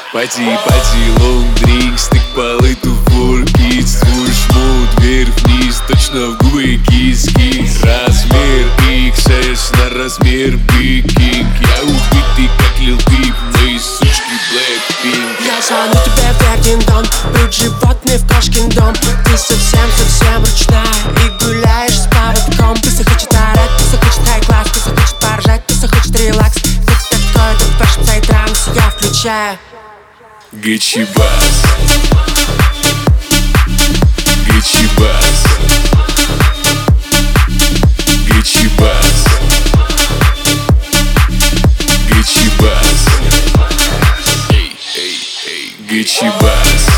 Пати, лонг дринк, стык полы, туфорки. Свой шмот вверх-вниз, точно в губы киски. Размер XS на размер Big King. Я убитый, как Lil Peep, мои сучки Blackpink. Я звоню тебе в Вердингтон, брют животный в кошкин дом. Ты совсем ручная и гуляешь с поводком. Ты захочет орать, ты захочет хай-класс, ты захочет поржать, ты захочет релакс. Ты такой, ты фэшн, псай-транс, я включаю Gucci Bass, Gucci Bass, Gucci Bass, Gucci Bass, Gucci Bass.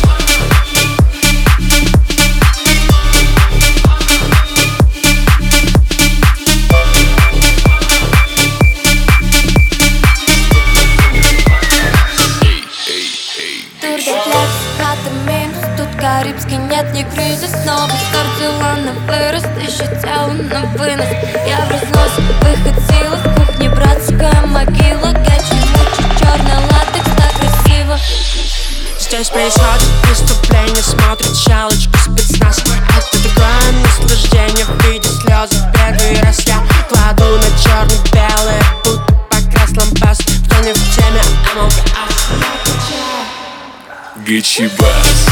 Тут карибский, нет, не кризис. Новый старт, дела на вырост, ищет тело на вынос. Я в разносе, выход силы, в кухне братская могила. Гачи, мучи, черный латекс, так красиво. Здесь происходит преступление, смотрит щелочку спецназ. Это такое наслаждение в виде слез. Первый раз я кладу на черно-белое, будто покрас лампас. Кто не в теме, I'm okay. Gucci Bass,